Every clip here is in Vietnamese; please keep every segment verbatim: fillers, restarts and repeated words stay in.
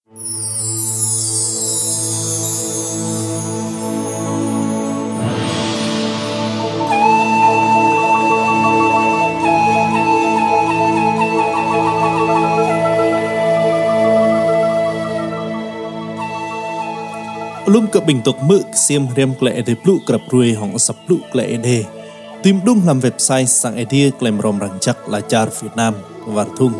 Lum ke bentuk mực xiêm rem klei de plu krap ruồi hong sap plu klei de tìm đúng làm website sang idea klem rom rang chắc là char Việt Nam và thung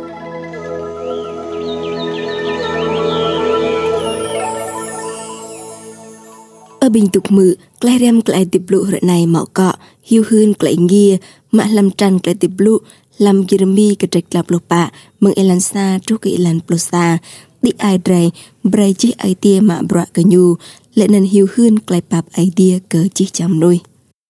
ở bình tục mực klei rem klei de plu rợ này mạo cọ hiu hơn klei nghia mạ làm tràn klei de plu làm Jeremy ke trek lap lupa meng elansa tru ke elan plosa di ai drai brai chi idea ma bra ke nyu lệ nên hiu hơn klei pap idea ke chi cham nuôi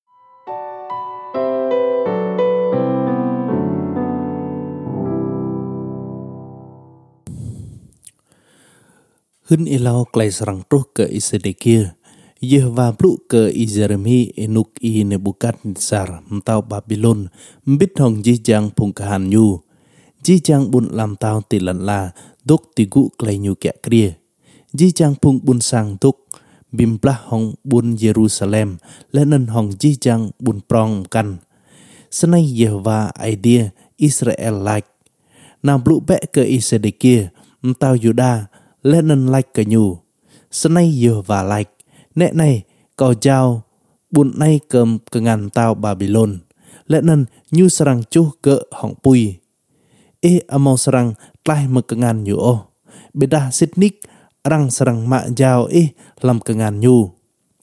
Hun ilau klei serang truh ke Isedekia Yehova plu ke Jeremy enuk i Nebukadnezar mtau Babylon mbit hong ji jang pungkahan nyu ji jang bun lam tau tilan la duk tigu klei nyu kya kria ji jang pung bun sang duk bimplah hong bun Jerusalem lenen hong ji jang bun prong kan senai Yehova idea Israel like na plu be ke Isedekia mtau Juda lenen like ke nyu senai Yehova like nè này có giao bun nay cầm cơ ngàn tao Babylon lẽ nên như sarang chu cỡ hỏng pui e amau sarang tlai mực cơ ngàn nhu ô beda sitnik rang sarang mạ giao e làm cơ ngàn nhu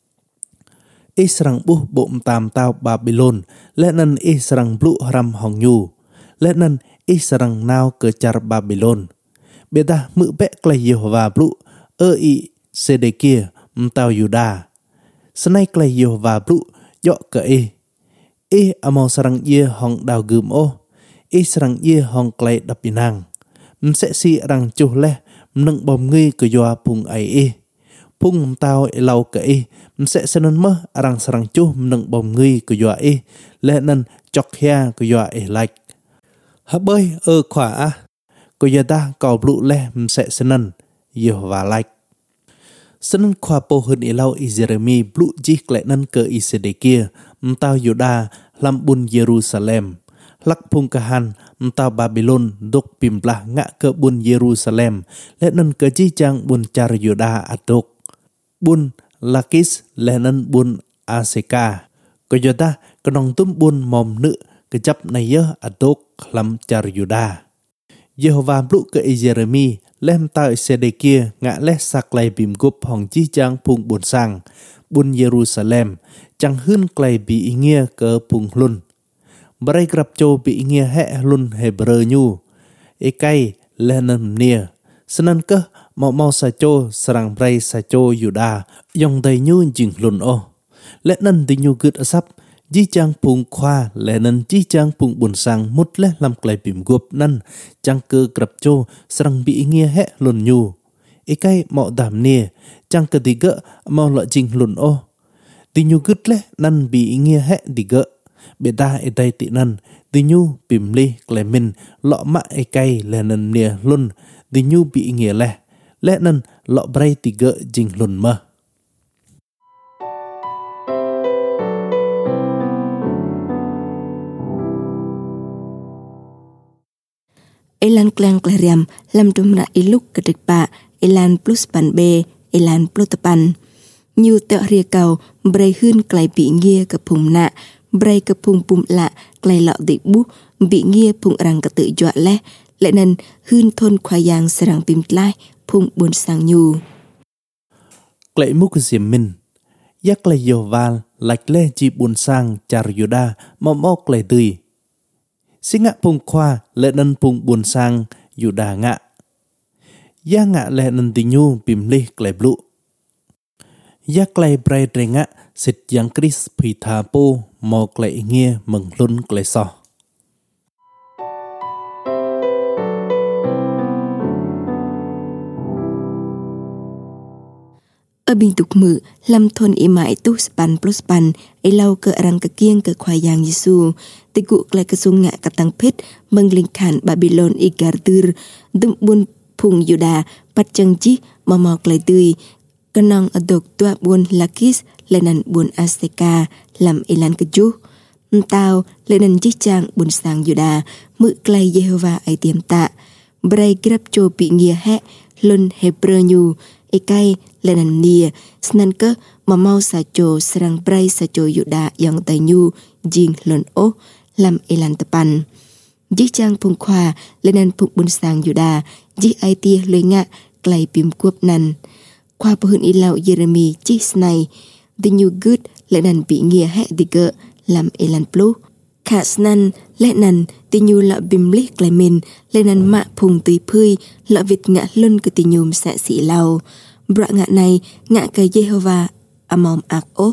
e sarang bu bộm tam tao Babylon lẽ nên e sarang blu ram hỏng nhu lẽ nên e sarang nao cơ char Babylon beda mự bẹ klei Yehova blu ơ i Sedekia mtau Yuda senai klei Yehova blu yo ke e e amau sarang ye hong dau gum o e sarang ye hong klei dapinang mse si rang chuh leh mneng bom ngui ke yo pung ai e pung mtau elau ke e mse senon mah rang sarang chuh mneng bom ngui ke yo e le nan chok hia ke yo e like ha bơi ơ khỏa a ko yada kau blu leh mse senan Yehova like Senen kwa po hun ilau i Jeremy blu ji klei nan ke Isedekia mtau Yuda lam bun Jerusalem lak pungkahan mtau Babylon duk pimplah ngak ke bun Jerusalem le nan ke ji jang bun char Yuda aduk bun Lakis le nan bun Aseka ko Yuda kenong tum bun mom nữ kejap na ye aduk lam char Yuda Yehova blu ke Jeremy lem tao Sedekia ngạ leh saklai bim gup hong chi chang pung bun sang bun Jerusalem chang hun klai bi ingia ke pung lun brai grab cho bi ingia he lun Hebrew nyu ekai lenan nia senan ke mau mau sa cho sarang brai sa cho Yuda yong dai nyu jing lun o lenan di nyu gut asap ji chang pung khoa lenan ji chang pung bun sang mut leh lam klai bim gup nan chang ke grab cho sarang bi ingia he lun nyu ekai mau dam nia chang ke diga mau lo jing lun o di nyu gut leh nan bi ingia he diga beda edai ti nan di nyu bim li klemin lo ma ekai lenan nia lun di nyu bi ingia leh le nan lo brai tiga jing lun ma Elan klang kleriam lam tumra iluk kedek pa elan plus pan b elan plus tepan như tẹo ria cầu bray hơn klei bị nghia ke pum na bray ke pum pum la klei lọ di bu bị nghia pung rang ke tự dọa le lệ nên hơn thôn khoa yang serang pim tlai pung bun sang nyu klei muk sim min yak klei Yehova lak le ji bun sang char Yuda mo mo klei tui si ngạ pung khoa lệ nân pung buồn sang Yuda ngạ ya ngạ lệ nân ti nhu bim li klei blu ya klei brai tre ngạ sit yang Chris phi tha po mo klei ngia mừng lun klei so ở bình tục mự lam thôn i mãi tu span plus pan ai lau ke rang ke kieng ke khoa yang Yesu tiku klei ke sunga katang pit mengling khan Babylon i gardur dum bun phùng Yuda bắt chân chí mà mọc lại tươi. Con nong ở độc tòa buôn Lakis lên nền buôn Azteca làm Elan cơ chú. Tao lên nền chí trang buôn sang Yuda mự clay Jehovah ai tiêm tạ. Bray grab cho bị nghia hẹ lun Hebrew nhu e kai lên nền nia snan cơ mà mau sa cho serang bray sa cho Yuda yang tay nhu jing lun o làm Elan tepan. Chí trang phùng khoa lên nền phụng buôn sang Yuda chí ai tia lôi ngạ clay bìm cuộp nằn. Khoa bờ hưn ilau Jeremy chí snai the new good lên nền bị nghia hẹ đi gỡ làm Elan plu. Khả snan lẽ nằn tì nhu lọ bìm lít lại mình lên nằn mạ phùng tùy phươi lọ vịt ngạ luân của tì nhùm xạ xị lau. Bọa ngạ này ngạ cơ Jehovah amom ạc ố.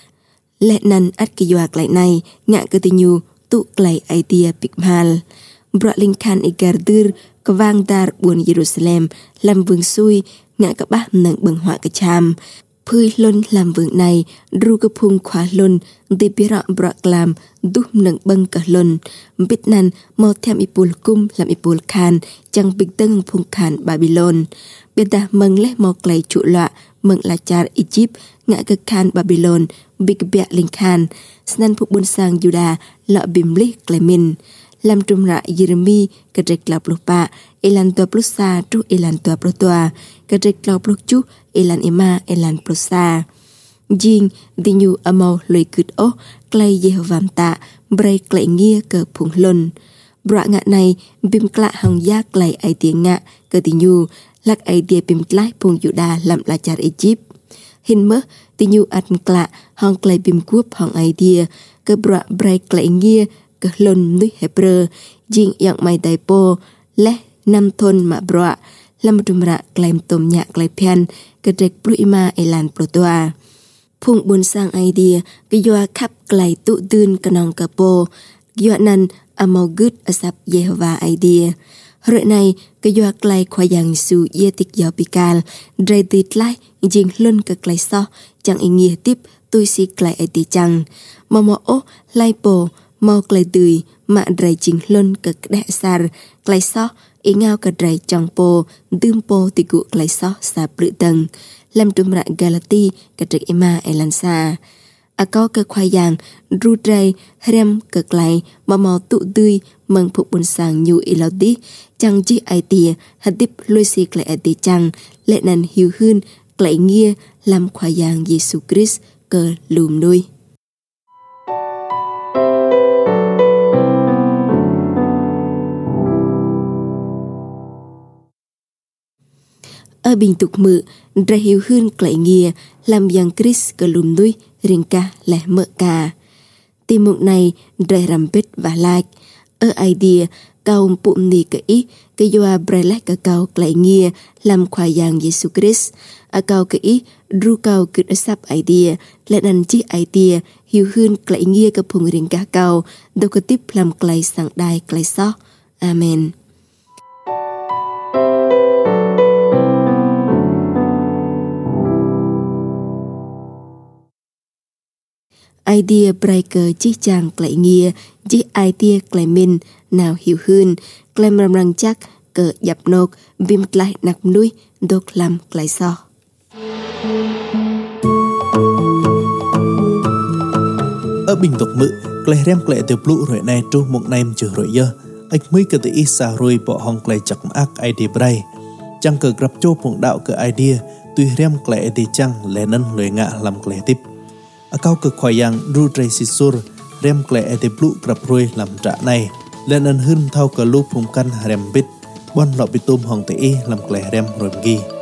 Lẽ nằn át kỳ doạc lại này ngạ cơ tì nhu tụ lại ai tia bịch mhal. Bọa linh khan i gardur cơ vang dar buôn Jerusalem làm vương xui ngạ cơ bác nâng bừng họa cơ cham. Phơi lôn làm vượng này ru cơ phung khóa lôn tì bì rọ bọa làm đúc nâng bâng cả lôn bít nàn mò thêm ipul cung làm ipul khan chẳng bịch tân phung khan Babylon biết ta mừng lẽ mò clay trụ lọa mừng là char Egypt ngã cơ khan Babylon bịch bẹ linh khan snan phục buôn sang Juda lọ bìm lít clay min làm trung rạ Jeremy cơ trịch lọc lục bạ Elan tua plus sa tru Elan tua pro tua cơ trịch lọc lục chú Elan ima Elan pro sa Jing di nhu amau lôi cứt ố clay Jehovah tạ bray clay nghia cơ phùng lôn. Bọa ngạ này bìm klạ hồng giác clay ai tiếng ngạ cơ di nhu lắc ai tia bìm klạ phùng Juda làm là char Egypt. Hình mơ di nhu át klạ hong clay bìm cuốc hong ai tia cơ bọa bray clay nghia cơ lôn núi Hebrew Jing yang mai đại po lẽ năm thôn mà bọa làm trùm rạ clay tôm nhạc clay pian cơ trịch plu ima Elan pro toa. Phùng buôn sang ai tia cái doa khắp clay tụ tươn cái nòng cà po doa năn amau good asap Jehovah ai tia. Rồi này cái doa clay khoa yang su ye tik yao pikal dray tít lại jing luôn cái clay so chẳng ý nghĩa tiếp tôi si clay ai tia chẳng mà mò ô lai po mau clay tươi mà dray jing luôn cái đẻ sar clay so ý ngao cái dray trong po đơm po thì cụ clay so sa bự tầng làm trùm rạ Galati cả trịch ima Elansa. À có cơ khoai giang ru trai rem cơ clay mà màu tụ tươi mừng phục buôn sang nhu ilau tí chẳng chỉ ai tia hạt tiếp lôi xì clay ai tia chẳng lệ nàn hiu hươn clay nghia làm khoai giang Jesus Christ cơ lùm nuôi. Ở bình tục mự ra hiếu hươn clay nghia làm yang Chris cơ lùm nuôi riêng ca lẻ mỡ ca. Tìm mục này ra rằm bít và like. Ở idea cao bụng nì cơ ý cơ doa bray lách cơ cao clay nghia làm khoai yang Jesus Christ. Ở cao cơ ý ru cao cực ở sắp idea lệ năn chí idea hiếu hươn clay nghia cơ phùng riêng ca cao đâu cơ tiếp làm clay sang đai clay so. Amen. Idea breaker chí chàng clay nghia chí idea clay min nào hiểu hơn clay rằm răng chắc cờ dập nốt bìm clay nạc nuôi đốt làm clay so. Ở bình tục mự clay rem clay từ blue rồi này tru một nem chữ rồi giờ ách mới cơ tự ít xa rồi bỏ hong clay chặt ác idea bray chẳng cờ gặp cho phụng đạo cờ idea tuy rem clay thì chẳng lẽ nâng lời ngạ làm clay tiếp. Ở cao cực khoai yang ru tray sisur rem clay ete blue grab roi làm trả này lên ân hưm thao cờ lu phùng căn rem bít bon lọ bị tôm hong tê làm clay rem rồi ghi